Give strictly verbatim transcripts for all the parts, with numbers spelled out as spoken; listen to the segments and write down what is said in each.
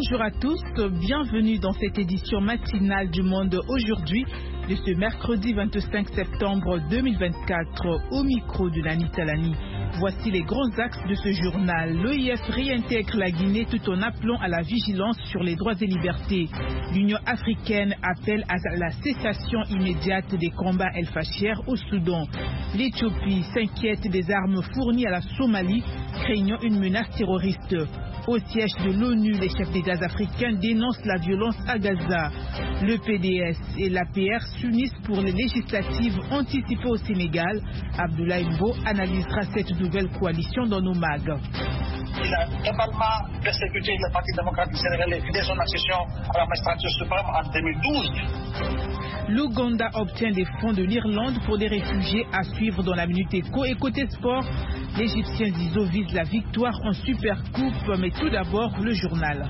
Bonjour à tous, bienvenue dans cette édition matinale du Monde aujourd'hui de ce mercredi vingt-cinq septembre deux mille vingt-quatre au micro de Nani Talani. Voici les grands axes de ce journal. L'O I F réintègre la Guinée tout en appelant à la vigilance sur les droits et libertés. L'Union africaine appelle à la cessation immédiate des combats El-Fasher au Soudan. L'Éthiopie s'inquiète des armes fournies à la Somalie, craignant une menace terroriste. Au siège de l'ONU, les chefs d'État africains dénoncent la violence à Gaza. Le P D S et l'A P R s'unissent pour les législatives anticipées au Sénégal. Abdoulaye Mbo analysera cette nouvelle coalition dans nos mags. Il a totalement persécuté le Parti démocratique sénégalais dès son accession à la magistrature suprême en deux mille douze. L'Ouganda obtient des fonds de l'Irlande pour des réfugiés à suivre dans la Minute Éco. Et côté sport, l'Égyptien Zizo vise la victoire en Super Coupe. Mais tout d'abord, le journal.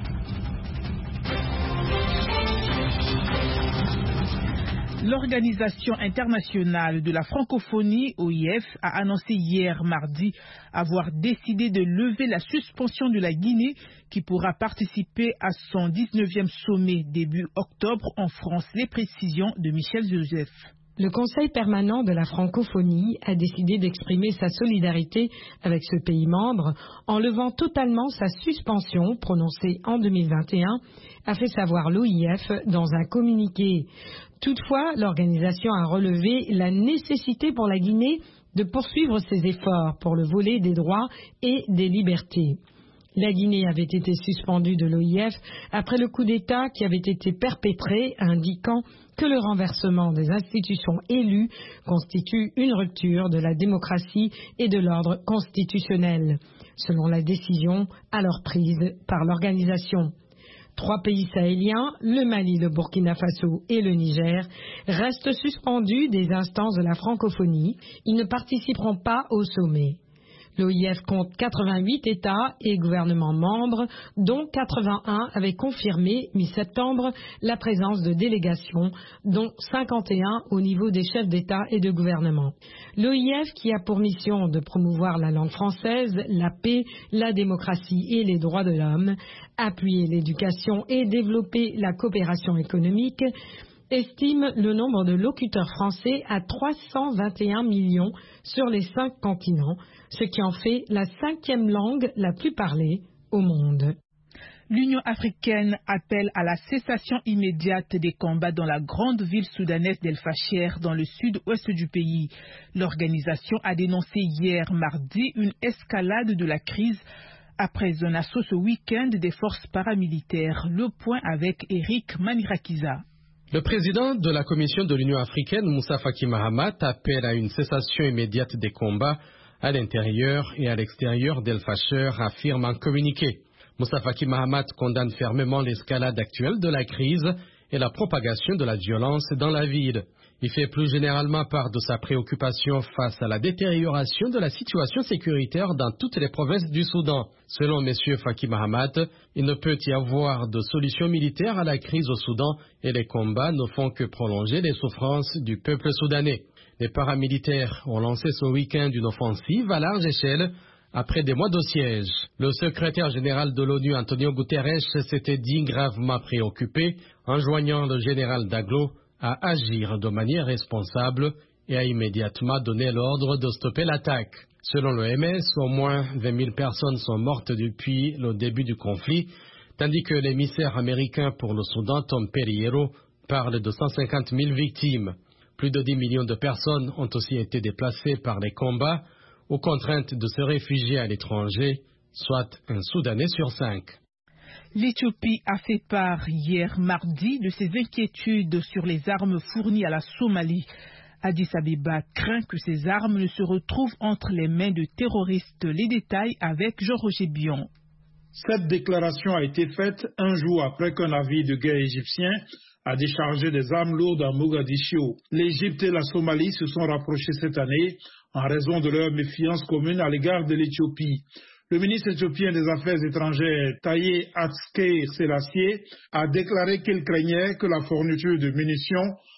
L'Organisation internationale de la francophonie, O I F, a annoncé hier mardi avoir décidé de lever la suspension de la Guinée qui pourra participer à son dix-neuvième sommet début octobre en France. Les précisions de Michel Joseph. Le Conseil permanent de la francophonie a décidé d'exprimer sa solidarité avec ce pays membre en levant totalement sa suspension prononcée en deux mille vingt et un, a fait savoir l'O I F dans un communiqué. Toutefois, l'organisation a relevé la nécessité pour la Guinée de poursuivre ses efforts pour le volet des droits et des libertés. La Guinée avait été suspendue de l'O I F après le coup d'État qui avait été perpétré, indiquant que le renversement des institutions élues constitue une rupture de la démocratie et de l'ordre constitutionnel, selon la décision alors prise par l'organisation. Trois pays sahéliens, le Mali, le Burkina Faso et le Niger, restent suspendus des instances de la francophonie. Ils ne participeront pas au sommet. L'O I F compte quatre-vingt-huit États et gouvernements membres, dont quatre-vingt-un avaient confirmé mi-septembre la présence de délégations, dont cinquante et un au niveau des chefs d'État et de gouvernement. L'O I F, qui a pour mission de promouvoir la langue française, la paix, la démocratie et les droits de l'homme, appuyer l'éducation et développer la coopération économique, estime le nombre de locuteurs français à trois cent vingt et un millions sur les cinq continents, ce qui en fait la cinquième langue la plus parlée au monde. L'Union africaine appelle à la cessation immédiate des combats dans la grande ville soudanaise d'El-Fasher dans le sud-ouest du pays. L'organisation a dénoncé hier mardi une escalade de la crise après un assaut ce week-end des forces paramilitaires. Le point avec Eric Manirakiza. Le président de la Commission de l'Union africaine, Moussa Faki Mahamat, appelle à une cessation immédiate des combats à l'intérieur et à l'extérieur d'El-Fasher, affirme un communiqué. Moussa Faki Mahamat condamne fermement l'escalade actuelle de la crise et la propagation de la violence dans la ville. Il fait plus généralement part de sa préoccupation face à la détérioration de la situation sécuritaire dans toutes les provinces du Soudan. Selon M. Faki Mahamat, il ne peut y avoir de solution militaire à la crise au Soudan et les combats ne font que prolonger les souffrances du peuple soudanais. Les paramilitaires ont lancé ce week-end une offensive à large échelle après des mois de siège. Le secrétaire général de l'ONU, Antonio Guterres, s'était dit gravement préoccupé, enjoignant le général Daglo à agir de manière responsable et a immédiatement donné l'ordre de stopper l'attaque. Selon l'O M S, au moins vingt mille personnes sont mortes depuis le début du conflit, tandis que l'émissaire américain pour le Soudan, Tom Perriero, parle de cent cinquante mille victimes. Plus de dix millions de personnes ont aussi été déplacées par les combats ou contraintes de se réfugier à l'étranger, soit un Soudanais sur cinq. L'Éthiopie a fait part hier mardi de ses inquiétudes sur les armes fournies à la Somalie. Addis Abeba craint que ces armes ne se retrouvent entre les mains de terroristes. Les détails avec Jean-Roger Bion. Cette déclaration a été faite un jour après qu'un navire de guerre égyptien a déchargé des armes lourdes à Mogadiscio. L'Égypte et la Somalie se sont rapprochés cette année en raison de leur méfiance commune à l'égard de l'Éthiopie. Le ministre éthiopien des Affaires étrangères, Taye Atske Selassie, a déclaré qu'il craignait que la fourniture de munitions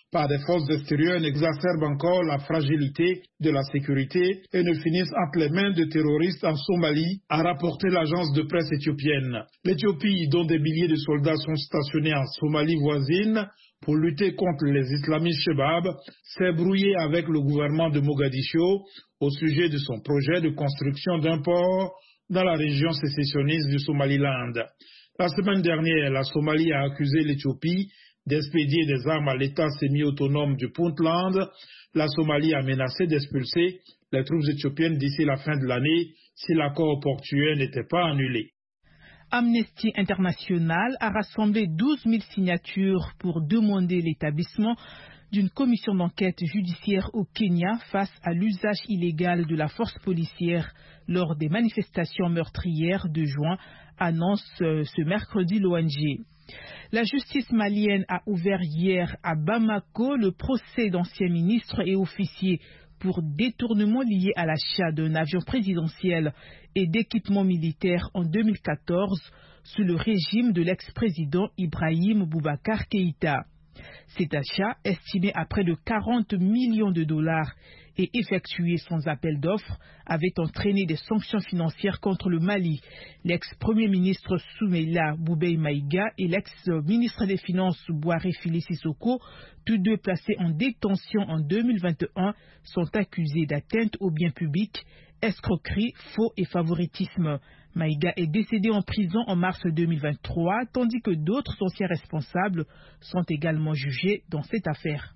par des forces extérieures n'exacerbe encore la fragilité de la sécurité et ne finisse entre les mains de terroristes en Somalie, a rapporté l'agence de presse éthiopienne. L'Éthiopie, dont des milliers de soldats sont stationnés en Somalie voisine pour lutter contre les islamistes Shebab, s'est brouillée avec le gouvernement de Mogadiscio au sujet de son projet de construction d'un port dans la région sécessionniste du Somaliland. La semaine dernière, la Somalie a accusé l'Éthiopie d'expédier des armes à l'État semi-autonome du Puntland. La Somalie a menacé d'expulser les troupes éthiopiennes d'ici la fin de l'année si l'accord portuaire n'était pas annulé. Amnesty International a rassemblé douze mille signatures pour demander l'établissement d'une commission d'enquête judiciaire au Kenya face à l'usage illégal de la force policière lors des manifestations meurtrières de juin, annonce ce mercredi l'O N G. La justice malienne a ouvert hier à Bamako le procès d'anciens ministres et officiers pour détournement lié à l'achat d'un avion présidentiel et d'équipements militaires en deux mille quatorze sous le régime de l'ex-président Ibrahim Boubacar Keïta. Cet achat, estimé à près de quarante millions de dollars et effectué sans appel d'offres, avait entraîné des sanctions financières contre le Mali. L'ex-premier ministre Soumeila Boubèye Maïga et l'ex-ministre des Finances Boiré Fili Sissoko, tous deux placés en détention en deux mille vingt et un, sont accusés d'atteinte aux biens publics, escroquerie, faux et favoritisme. Maïga est décédé en prison en mars deux mille vingt-trois, tandis que d'autres anciens responsables sont également jugés dans cette affaire.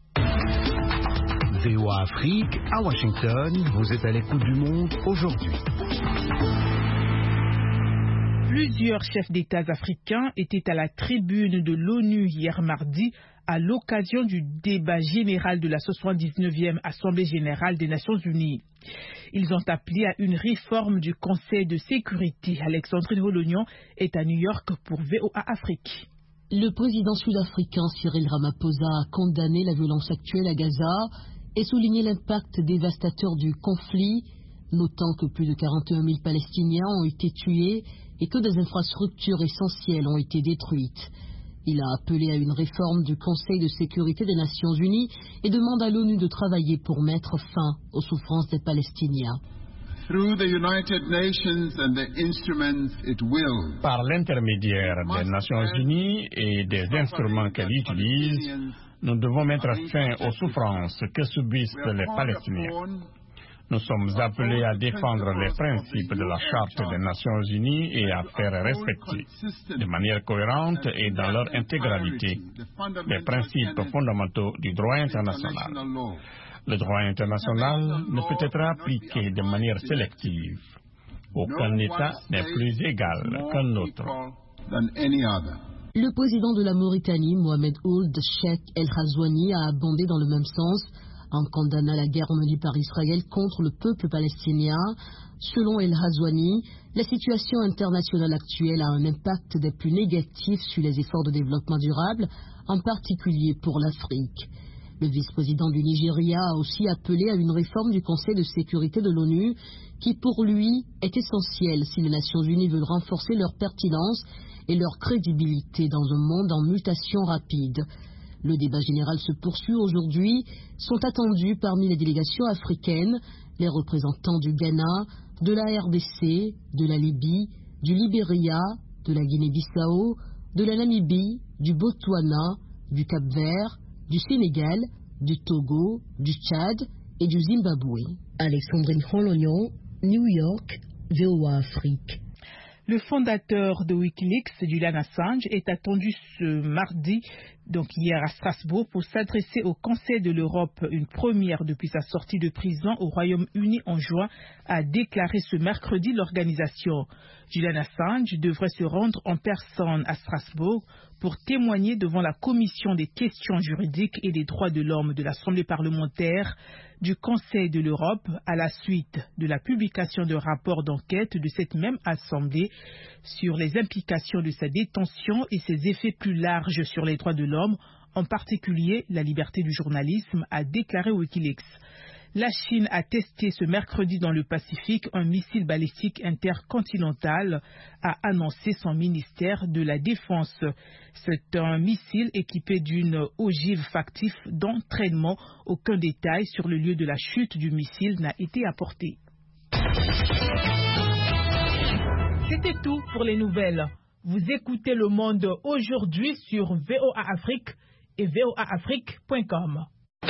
V O A Afrique, à Washington, vous êtes à l'écoute du monde aujourd'hui. Plusieurs chefs d'État africains étaient à la tribune de l'ONU hier mardi à l'occasion du débat général de la soixante-dix-neuvième Assemblée générale des Nations unies. Ils ont appelé à une réforme du Conseil de sécurité. Alexandrine Holognon est à New York pour V O A Afrique. Le président sud-africain Cyril Ramaphosa a condamné la violence actuelle à Gaza et souligné l'impact dévastateur du conflit, notant que plus de quarante et un mille Palestiniens ont été tués et que des infrastructures essentielles ont été détruites. Il a appelé à une réforme du Conseil de sécurité des Nations unies et demande à l'ONU de travailler pour mettre fin aux souffrances des Palestiniens. Par l'intermédiaire des Nations unies et des instruments qu'elle utilise, nous devons mettre fin aux souffrances que subissent les Palestiniens. Nous sommes appelés à défendre les principes de la Charte des Nations unies et à faire respecter, de manière cohérente et dans leur intégralité, les principes fondamentaux du droit international. Le droit international ne peut être appliqué de manière sélective. Aucun État n'est plus égal qu'un autre. Le président de la Mauritanie, Mohamed Ould Cheikh El Ghazouani, a abondé dans le même sens en condamnant la guerre menée par Israël contre le peuple palestinien. Selon El Ghazouani, la situation internationale actuelle a un impact des plus négatifs sur les efforts de développement durable, en particulier pour l'Afrique. Le vice-président du Nigeria a aussi appelé à une réforme du Conseil de sécurité de l'ONU qui, pour lui, est essentielle si les Nations unies veulent renforcer leur pertinence et leur crédibilité dans un monde en mutation rapide. Le débat général se poursuit aujourd'hui. Sont attendus parmi les délégations africaines les représentants du Ghana, de la R D C, de la Libye, du Libéria, de la Guinée-Bissau, de la Namibie, du Botswana, du Cap-Vert, du Sénégal, du Togo, du Tchad et du Zimbabwe. Alexandrine Holognon, New York, V O A Afrique. Le fondateur de Wikileaks, Julian Assange, est attendu ce mardi, donc hier à Strasbourg, pour s'adresser au Conseil de l'Europe, une première depuis sa sortie de prison au Royaume-Uni en juin, a déclaré ce mercredi l'organisation. Julian Assange devrait se rendre en personne à Strasbourg pour témoigner devant la Commission des questions juridiques et des droits de l'homme de l'Assemblée parlementaire du Conseil de l'Europe à la suite de la publication d'un rapport d'enquête de cette même Assemblée sur les implications de sa détention et ses effets plus larges sur les droits de l'homme, en particulier la liberté du journalisme, a déclaré Wikileaks. La Chine a testé ce mercredi dans le Pacifique un missile balistique intercontinental, a annoncé son ministère de la Défense. C'est un missile équipé d'une ogive factif d'entraînement. Aucun détail sur le lieu de la chute du missile n'a été apporté. C'était tout pour les nouvelles. Vous écoutez Le Monde aujourd'hui sur V O A Afrique et V O A Afrique point com.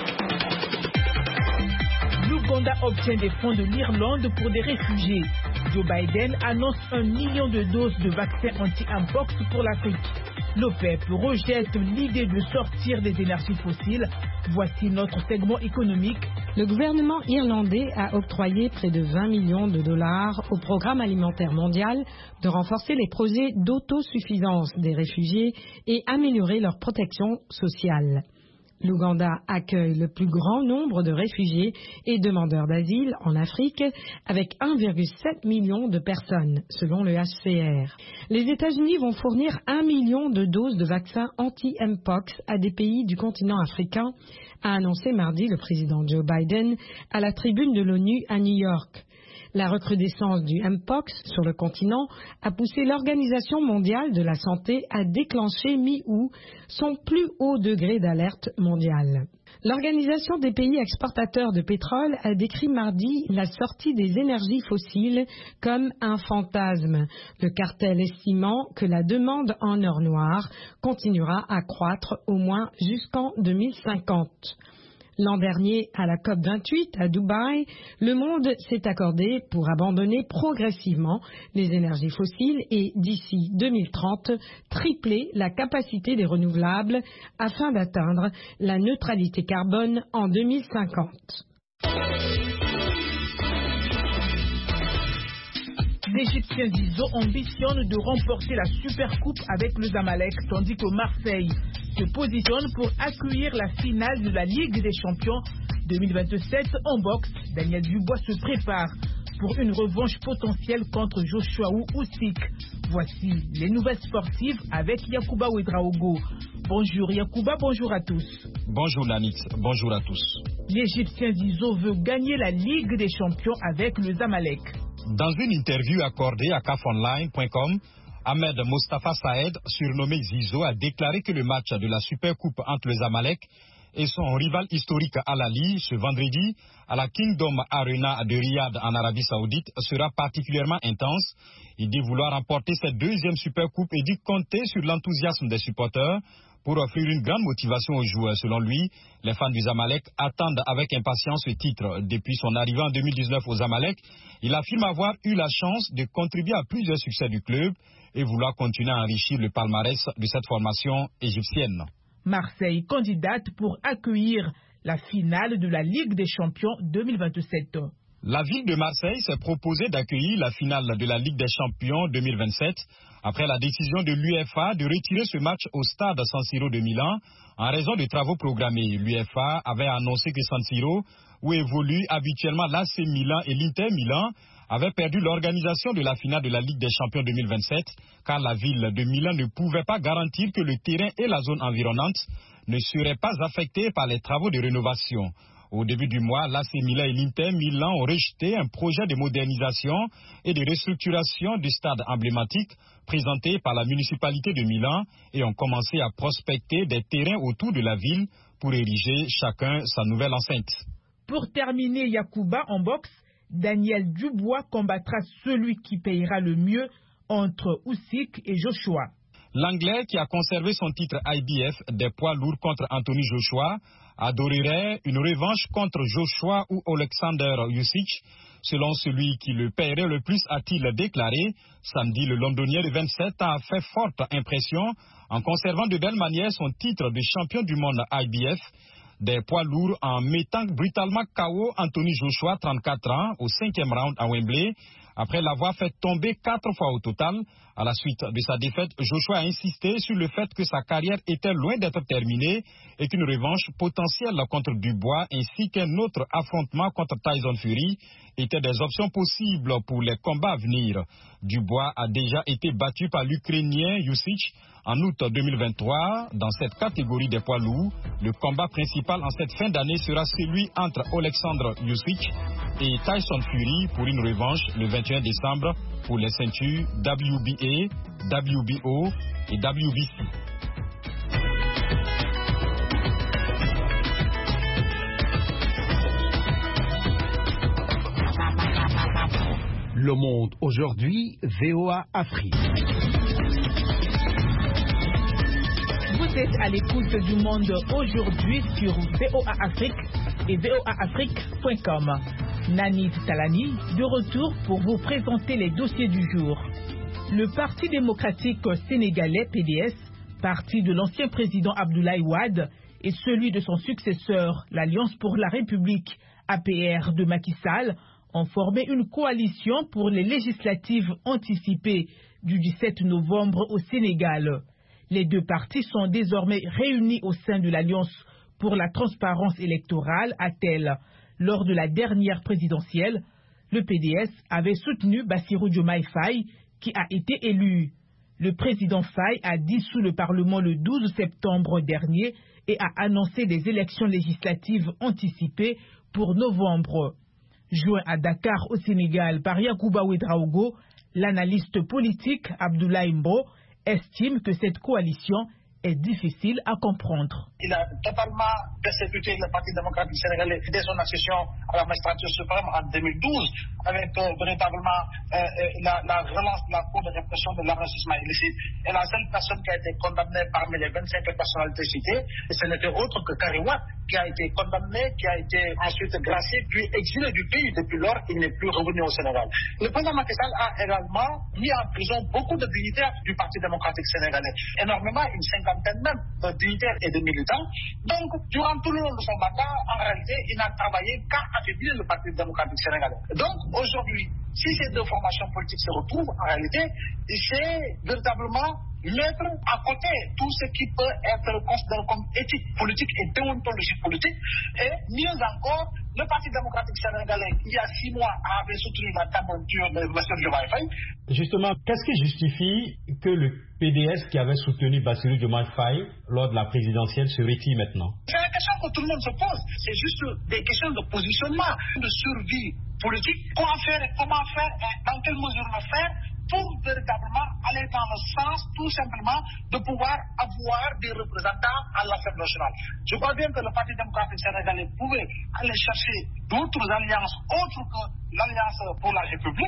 L'Ouganda obtient des fonds de l'Irlande pour des réfugiés. Joe Biden annonce un million de doses de vaccins anti-mpox pour l'Afrique. L'OPEP rejette l'idée de sortir des énergies fossiles. Voici notre segment économique. Le gouvernement irlandais a octroyé près de vingt millions de dollars au programme alimentaire mondial de renforcer les projets d'autosuffisance des réfugiés et améliorer leur protection sociale. L'Ouganda accueille le plus grand nombre de réfugiés et demandeurs d'asile en Afrique, avec un virgule sept million de personnes, selon le H C R. Les États-Unis vont fournir un million de doses de vaccins anti-mpox à des pays du continent africain, a annoncé mardi le président Joe Biden à la tribune de l'ONU à New York. La recrudescence du mpox sur le continent a poussé l'Organisation mondiale de la santé à déclencher mi-août son plus haut degré d'alerte mondiale. L'Organisation des pays exportateurs de pétrole a décrit mardi la sortie des énergies fossiles comme un fantasme, le cartel estimant que la demande en or noir continuera à croître au moins jusqu'en deux mille cinquante. L'an dernier, à la COP vingt-huit à Dubaï, le monde s'est accordé pour abandonner progressivement les énergies fossiles et, d'ici deux mille trente, tripler la capacité des renouvelables afin d'atteindre la neutralité carbone en deux mille cinquante. L'Égyptien Zizo ambitionne de remporter la Supercoupe avec le Zamalek, tandis que Marseille se positionne pour accueillir la finale de la Ligue des Champions deux mille vingt-sept en boxe. Daniel Dubois se prépare pour une revanche potentielle contre Joshua Usyk. Voici les nouvelles sportives avec Yacouba Ouedraogo. Bonjour Yacouba, bonjour à tous. Bonjour Lanix, bonjour à tous. L'Égyptien Zizo veut gagner la Ligue des Champions avec le Zamalek. Dans une interview accordée à C A F online point com, Ahmed Mostafa Saed, surnommé Zizo, a déclaré que le match de la Supercoupe entre le Zamalek et son rival historique Al Ahly ce vendredi à la Kingdom Arena de Riyad en Arabie Saoudite sera particulièrement intense. Il dit vouloir remporter cette deuxième Supercoupe et dit compter sur l'enthousiasme des supporters pour offrir une grande motivation aux joueurs. Selon lui, les fans du Zamalek attendent avec impatience ce titre. Depuis son arrivée en deux mille dix-neuf au Zamalek, il affirme avoir eu la chance de contribuer à plusieurs succès du club et vouloir continuer à enrichir le palmarès de cette formation égyptienne. Marseille candidate pour accueillir la finale de la Ligue des Champions deux mille vingt-sept. La ville de Marseille s'est proposée d'accueillir la finale de la Ligue des Champions deux mille vingt-sept après la décision de l'UEFA de retirer ce match au stade San Siro de Milan en raison de travaux programmés. L'UEFA avait annoncé que San Siro, où évoluent habituellement l'A C Milan et l'Inter Milan, avait perdu l'organisation de la finale de la Ligue des Champions deux mille vingt-sept car la ville de Milan ne pouvait pas garantir que le terrain et la zone environnante ne seraient pas affectés par les travaux de rénovation. Au début du mois, l'A C Milan et l'Inter Milan ont rejeté un projet de modernisation et de restructuration du stade emblématique présenté par la municipalité de Milan et ont commencé à prospecter des terrains autour de la ville pour ériger chacun sa nouvelle enceinte. Pour terminer, Yacouba, en boxe, Daniel Dubois combattra celui qui payera le mieux entre Usyk et Joshua. L'Anglais, qui a conservé son titre I B F des poids lourds contre Anthony Joshua, adorerait une revanche contre Joshua ou Alexander Usyk. Selon celui qui le paierait le plus, a-t-il déclaré. Samedi, le Londonien de vingt-sept ans a fait forte impression en conservant de belle manière son titre de champion du monde I B F des poids lourds en mettant brutalement K O Anthony Joshua, trente-quatre ans, au cinquième round à Wembley, après l'avoir fait tomber quatre fois au total. À la suite de sa défaite, Joshua a insisté sur le fait que sa carrière était loin d'être terminée et qu'une revanche potentielle contre Dubois ainsi qu'un autre affrontement contre Tyson Fury étaient des options possibles pour les combats à venir. Dubois a déjà été battu par l'Ukrainien Usyk en août deux mille vingt-trois. Dans cette catégorie des poids lourds, le combat principal en cette fin d'année sera celui entre Alexandre Usyk et Tyson Fury pour une revanche le vingt et un décembre pour les ceintures W B A, W B O et W B C. Le Monde aujourd'hui, V O A Afrique. Vous êtes à l'écoute du Monde aujourd'hui sur V O A Afrique et V O A Afrique point com. Nani Talani, de retour pour vous présenter les dossiers du jour. Le Parti démocratique sénégalais, P D S, parti de l'ancien président Abdoulaye Wade, et celui de son successeur, l'Alliance pour la République, A P R de Macky Sall, ont formé une coalition pour les législatives anticipées du dix-sept novembre au Sénégal. Les deux partis sont désormais réunis au sein de l'Alliance pour la transparence électorale, A T E L. Lors de la dernière présidentielle, le P D S avait soutenu Bassirou Diomaye Faye, qui a été élu. Le président Faye a dissous le Parlement le douze septembre dernier et a annoncé des élections législatives anticipées pour novembre. Joint à Dakar au Sénégal par Yakuba Ouedraogo, l'analyste politique Abdoulaye Mbo estime que cette coalition est difficile à comprendre. Il a totalement persécuté le Parti démocratique sénégalais dès son accession à la magistrature suprême en deux mille douze, avec euh, véritablement euh, la, la relance de la Cour de répression de l'enrichissement illicite. Et la seule personne qui a été condamnée parmi les vingt-cinq personnalités citées, ce n'était autre que Karim Wade, qui a été condamné, qui a été ensuite gracié, puis exilé du pays. Depuis lors, il n'est plus revenu au Sénégal. Le président Macky Sall a également mis en prison beaucoup de dignitaires du Parti démocratique sénégalais. Énormément, une cinquantaine même de dignitaires et de militants. Donc, durant tout le long de son mandat, en réalité, il n'a travaillé qu'à affaiblir le Parti démocratique sénégalais. Donc, aujourd'hui, si ces deux formations politiques se retrouvent, en réalité, c'est véritablement mettre à côté tout ce qui peut être considéré comme éthique politique et déontologie politique. Et mieux encore, le Parti démocratique sénégalais, il y a six mois, avait soutenu la candidature de M. Diomaye Faye. Justement, qu'est-ce qui justifie que le P D S qui avait soutenu Bassirou Diomaye Faye lors de la présidentielle se retire maintenant? C'est la question que tout le monde se pose. C'est juste des questions de positionnement, de survie politique. Quoi faire et comment faire et dans quelle mesure le faire pour véritablement aller dans le sens tout simplement de pouvoir avoir des représentants à l'Assemblée nationale. Je crois bien que le Parti démocratique sénégalais pouvait aller chercher d'autres alliances autres que l'Alliance pour la République,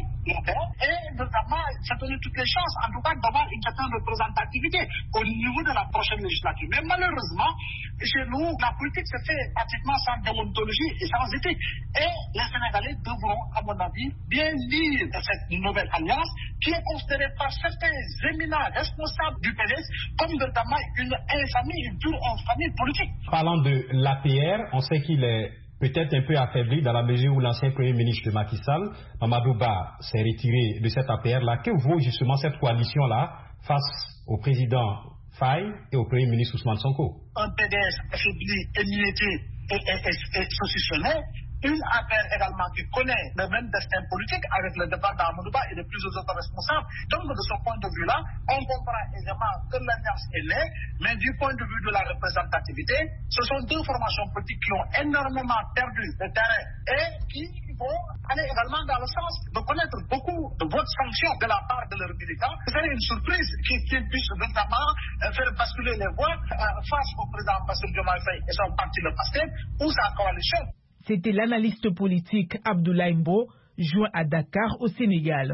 et notamment ça donne toutes les chances, en tout cas, d'avoir une certaine représentativité au niveau de la prochaine législature. Mais malheureusement, chez nous, la politique se fait pratiquement sans déontologie et sans éthique. Et les Sénégalais devront, à mon avis, bien lire cette nouvelle alliance qui est considérée par certains éminents responsables du P D S comme notamment une infamie, une pure infamie politique. Parlant de l'A P R, on sait qu'il est peut-être un peu affaibli dans la mesure où l'ancien Premier ministre Macky Sall, Mamadou Ba, s'est retiré de cette A P R-là. Que vaut justement cette coalition-là face au président Faye et au Premier ministre Ousmane Sonko? Un P D S affaibli, émietté et, et, et, et saucissonné. Une affaire également qui connaît le même destin politique avec le départ d'Amadou Ba et de plusieurs autres responsables. Donc, de ce point de vue-là, on comprend aisément que l'alliance est née, mais du point de vue de la représentativité, ce sont deux formations politiques qui ont énormément perdu le terrain et qui vont aller également dans le sens de connaître beaucoup de votes sanctions de la part de leurs militants. Ce serait une surprise qu'ils puissent notamment faire basculer les voix face au président Bassirou Diomaye Faye et son parti, le PASTEF, ou sa coalition. C'était l'analyste politique Abdoulaye Mbo, joint à Dakar au Sénégal.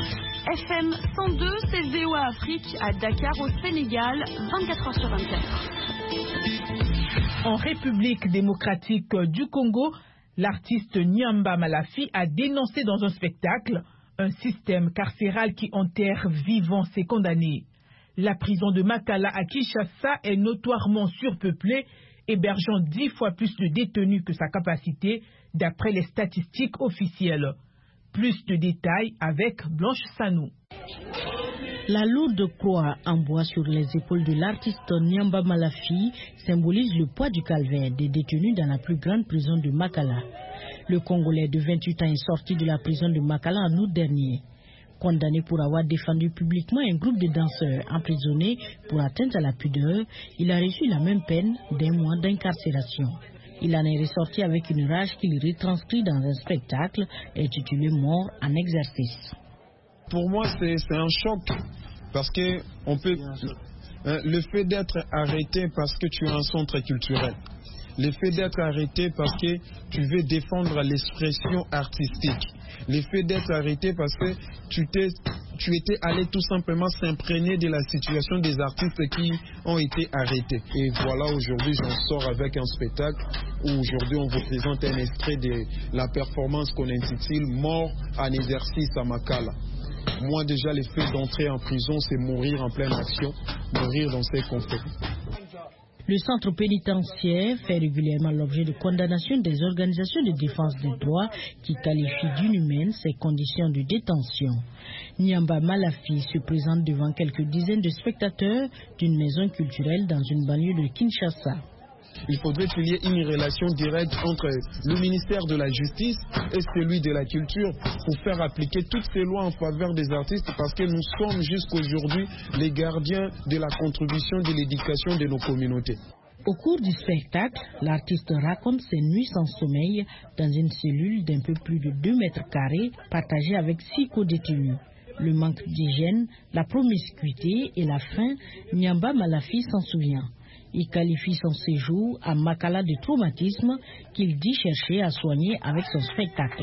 F M cent deux, c'est V O A Afrique à Dakar au Sénégal, vingt-quatre heures sur vingt-quatre. En République démocratique du Congo, l'artiste Nyamba Malafi a dénoncé dans un spectacle un système carcéral qui enterre vivant ses condamnés. La prison de Makala à Kinshasa est notoirement surpeuplée, hébergeant dix fois plus de détenus que sa capacité, d'après les statistiques officielles. Plus de détails avec Blanche Sanou. La lourde croix en bois sur les épaules de l'artiste Nyamba Malafi symbolise le poids du calvaire des détenus dans la plus grande prison de Makala. Le Congolais de vingt-huit ans est sorti de la prison de Makala en août dernier. Condamné pour avoir défendu publiquement un groupe de danseurs emprisonnés pour atteinte à la pudeur, il a reçu la même peine d'un mois d'incarcération. Il en est ressorti avec une rage qu'il retranscrit dans un spectacle intitulé Mort en exercice. Pour moi, c'est un choc parce que on peut, euh, le fait d'être arrêté parce que tu es un centre culturel, le fait d'être arrêté parce que tu veux défendre l'expression artistique, le fait d'être arrêté parce que tu, t'es, tu étais allé tout simplement s'imprégner de la situation des artistes qui ont été arrêtés. Et voilà, aujourd'hui, j'en sors avec un spectacle où aujourd'hui on vous présente un extrait de la performance qu'on intitule Mort en exercice à Makala. Moi déjà, le fait d'entrer en prison, c'est mourir en pleine action, mourir dans ses conflits. Le centre pénitentiaire fait régulièrement l'objet de condamnations des organisations de défense des droits qui qualifient d'inhumaines ces conditions de détention. Nyamba Malafi se présente devant quelques dizaines de spectateurs d'une maison culturelle dans une banlieue de Kinshasa. Il faudrait qu'il y ait une relation directe entre le ministère de la Justice et celui de la Culture pour faire appliquer toutes ces lois en faveur des artistes parce que nous sommes jusqu'aujourd'hui les gardiens de la contribution de l'éducation de nos communautés. Au cours du spectacle, l'artiste raconte ses nuits sans sommeil dans une cellule d'un peu plus de deux mètres carrés partagée avec six co-détenus. Le manque d'hygiène, la promiscuité et la faim, Nyamba Malafi s'en souvient. Il qualifie son séjour à Makala de traumatisme qu'il dit chercher à soigner avec son spectacle.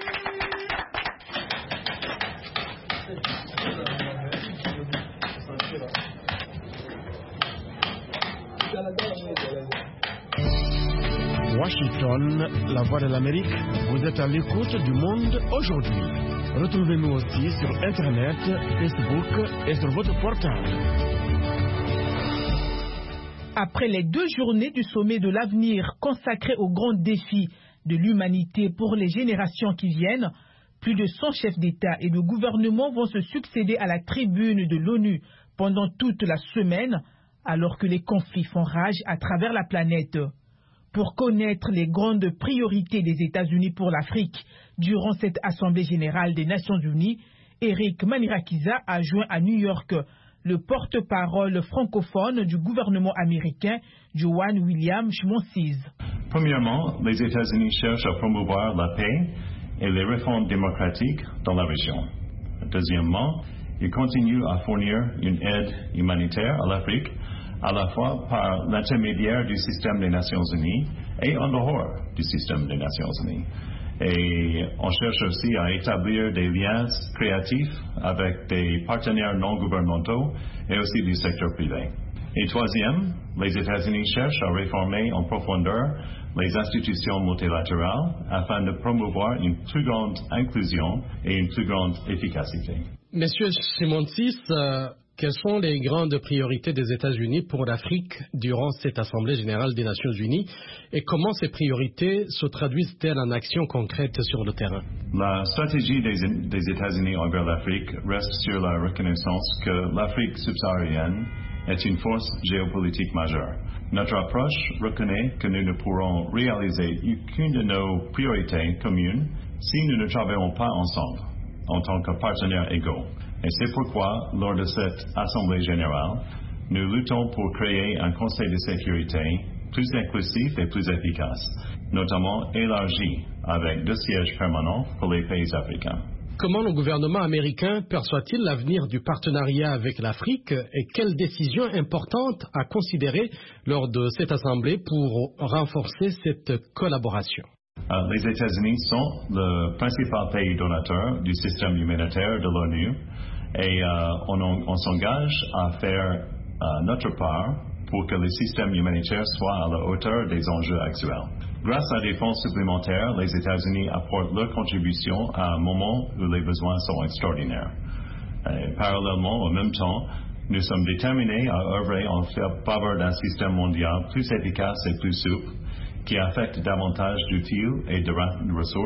Washington, la voix de l'Amérique, vous êtes à l'écoute du Monde aujourd'hui. Retrouvez-nous aussi sur Internet, Facebook et sur votre portable. Après les deux journées du sommet de l'avenir consacré aux grands défis de l'humanité pour les générations qui viennent, plus de cent chefs d'État et de gouvernement vont se succéder à la tribune de l'ONU pendant toute la semaine, alors que les conflits font rage à travers la planète. Pour connaître les grandes priorités des États-Unis pour l'Afrique durant cette Assemblée générale des Nations unies, Eric Manirakiza a joint à New York le porte-parole francophone du gouvernement américain, Joanne William Schmonsiz. Premièrement, les États-Unis cherchent à promouvoir la paix et les réformes démocratiques dans la région. Deuxièmement, ils continuent à fournir une aide humanitaire à l'Afrique, à la fois par l'intermédiaire du système des Nations Unies et en dehors du système des Nations Unies. Et on cherche aussi à établir des liens créatifs avec des partenaires non gouvernementaux et aussi du secteur privé. Et troisième, les États-Unis cherchent à réformer en profondeur les institutions multilatérales afin de promouvoir une plus grande inclusion et une plus grande efficacité. Monsieur Schmonsiz, euh, quelles sont les grandes priorités des États-Unis pour l'Afrique durant cette Assemblée générale des Nations unies et comment ces priorités se traduisent-elles en actions concrètes sur le terrain? La stratégie des, des États-Unis envers l'Afrique reste sur la reconnaissance que l'Afrique subsaharienne est une force géopolitique majeure. Notre approche reconnaît que nous ne pourrons réaliser aucune de nos priorités communes si nous ne travaillons pas ensemble en tant que partenaires égaux. Et c'est pourquoi, lors de cette Assemblée générale, nous luttons pour créer un Conseil de sécurité plus inclusif et plus efficace, notamment élargi avec deux sièges permanents pour les pays africains. Comment le gouvernement américain perçoit-il l'avenir du partenariat avec l'Afrique et quelles décisions importantes à considérer lors de cette Assemblée pour renforcer cette collaboration? Uh, les États-Unis sont le principal pays donateur du système humanitaire de l'ONU et uh, on, on s'engage à faire uh, notre part pour que le système humanitaire soit à la hauteur des enjeux actuels. Grâce à des fonds supplémentaires, les États-Unis apportent leur contribution à un moment où les besoins sont extraordinaires. Et parallèlement, en même temps, nous sommes déterminés à œuvrer en faveur d'un système mondial plus efficace et plus souple, qui affecte davantage d'utiles et de ressources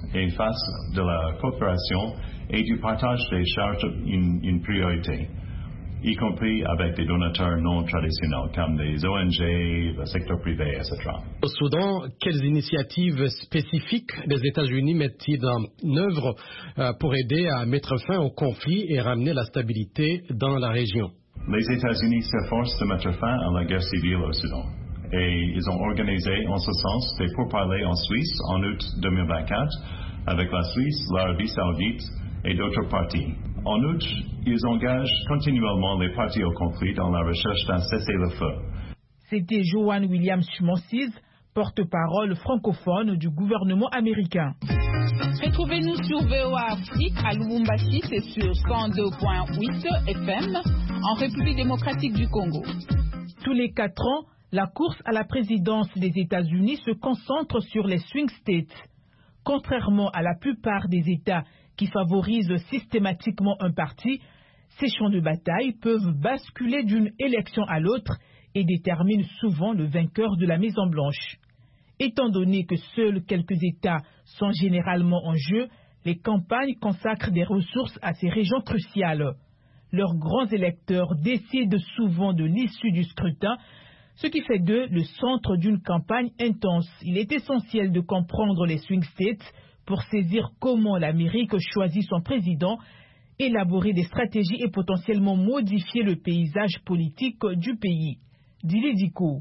et fasse de la coopération et du partage des charges une, une priorité, y compris avec des donateurs non traditionnels comme les O N G, le secteur privé, et cetera. Au Soudan, quelles initiatives spécifiques les États-Unis mettent-ils en œuvre euh, pour aider à mettre fin au conflit et ramener la stabilité dans la région? Les États-Unis s'efforcent de mettre fin à la guerre civile au Soudan. Et ils ont organisé en ce sens des pourparlers en Suisse en août deux mille vingt-quatre avec la Suisse, l'Arabie Saoudite et d'autres parties. En outre, ils engagent continuellement les parties au conflit dans la recherche d'un cessez-le-feu. C'était Joanne Williams-Schmonsis, porte-parole francophone du gouvernement américain. Retrouvez-nous sur V O A Afrique à Lubumbashi, c'est sur cent deux point huit F M, en République démocratique du Congo. Tous les quatre ans, la course à la présidence des États-Unis se concentre sur les swing states. Contrairement à la plupart des États qui favorisent systématiquement un parti, ces champs de bataille peuvent basculer d'une élection à l'autre et déterminent souvent le vainqueur de la Maison-Blanche. Étant donné que seuls quelques États sont généralement en jeu, les campagnes consacrent des ressources à ces régions cruciales. Leurs grands électeurs décident souvent de l'issue du scrutin, ce qui fait d'eux le centre d'une campagne intense. Il est essentiel de comprendre les swing states pour saisir comment l'Amérique choisit son président, élaborer des stratégies et potentiellement modifier le paysage politique du pays. Dili Diko.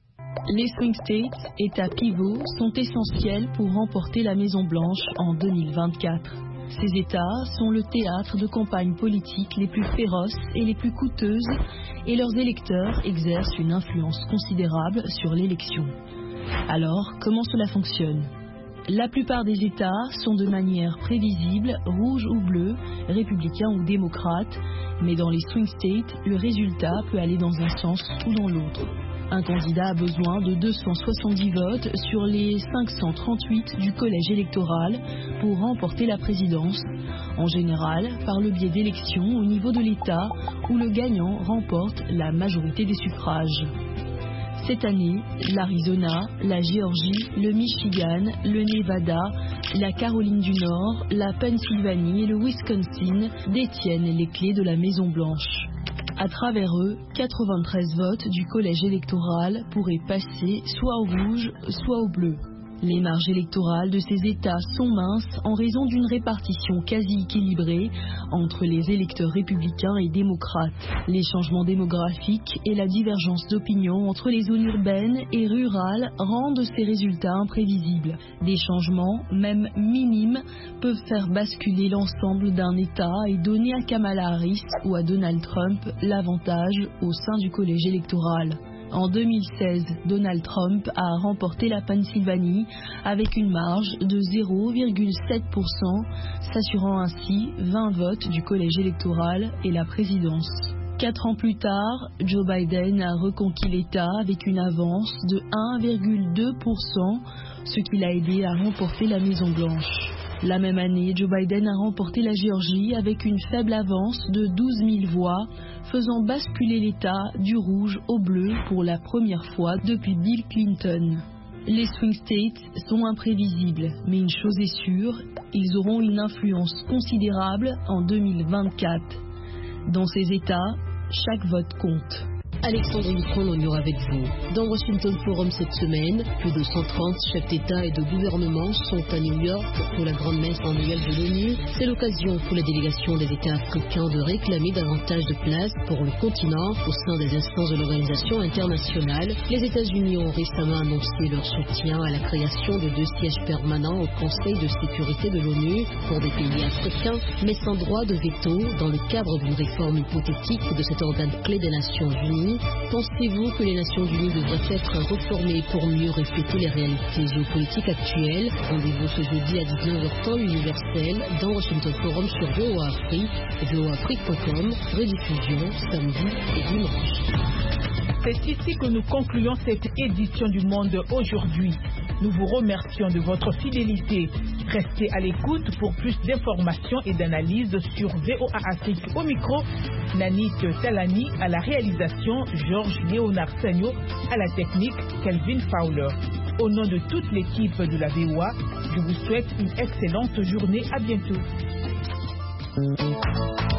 Les swing states, États pivots, sont essentiels pour remporter la Maison-Blanche en deux mille vingt-quatre. Ces États sont le théâtre de campagnes politiques les plus féroces et les plus coûteuses, et leurs électeurs exercent une influence considérable sur l'élection. Alors, comment cela fonctionne ? La plupart des États sont de manière prévisible, rouge ou bleu, républicain ou démocrate, mais dans les swing states, le résultat peut aller dans un sens ou dans l'autre. Un candidat a besoin de deux cent soixante-dix votes sur les cinq cent trente-huit du collège électoral pour remporter la présidence, en général par le biais d'élections au niveau de l'État où le gagnant remporte la majorité des suffrages. Cette année, l'Arizona, la Géorgie, le Michigan, le Nevada, la Caroline du Nord, la Pennsylvanie et le Wisconsin détiennent les clés de la Maison-Blanche. À travers eux, quatre-vingt-treize votes du collège électoral pourraient passer soit au rouge, soit au bleu. Les marges électorales de ces États sont minces en raison d'une répartition quasi équilibrée entre les électeurs républicains et démocrates. Les changements démographiques et la divergence d'opinion entre les zones urbaines et rurales rendent ces résultats imprévisibles. Des changements, même minimes, peuvent faire basculer l'ensemble d'un État et donner à Kamala Harris ou à Donald Trump l'avantage au sein du collège électoral. En deux mille seize, Donald Trump a remporté la Pennsylvanie avec une marge de zéro virgule sept pour cent, s'assurant ainsi vingt votes du collège électoral et la présidence. Quatre ans plus tard, Joe Biden a reconquis l'État avec une avance de un virgule deux pour cent, ce qui l'a aidé à remporter la Maison-Blanche. La même année, Joe Biden a remporté la Géorgie avec une faible avance de douze mille voix, faisant basculer l'État du rouge au bleu pour la première fois depuis Bill Clinton. Les swing states sont imprévisibles, mais une chose est sûre, ils auront une influence considérable en deux mille vingt-quatre. Dans ces États, chaque vote compte. Alexandre Micron avec vous. Dans Washington Forum cette semaine, plus de cent trente chefs d'État et de gouvernement sont à New York pour la grande messe annuelle de l'ONU. C'est l'occasion pour la délégation des États africains de réclamer davantage de place pour le continent au sein des instances de l'organisation internationale. Les États-Unis ont récemment annoncé leur soutien à la création de deux sièges permanents au Conseil de sécurité de l'ONU pour des pays africains, mais sans droit de veto dans le cadre d'une réforme hypothétique de cet organe clé des Nations Unies. Pensez-vous que les Nations Unies devraient être réformées pour mieux refléter les réalités géopolitiques actuelles? Rendez-vous ce jeudi à dix-neuf heures temps universel dans Washington Forum sur V O A Afrique, V O A Afrique point com, rediffusion samedi et dimanche. C'est ici que nous concluons cette édition du Monde aujourd'hui. Nous vous remercions de votre fidélité. Restez à l'écoute pour plus d'informations et d'analyses sur V O A Afrique. Au micro, Nanit Talani à la réalisation, Georges Léonard Sagno à la technique, Kelvin Fowler. Au nom de toute l'équipe de la V O A, je vous souhaite une excellente journée. À bientôt.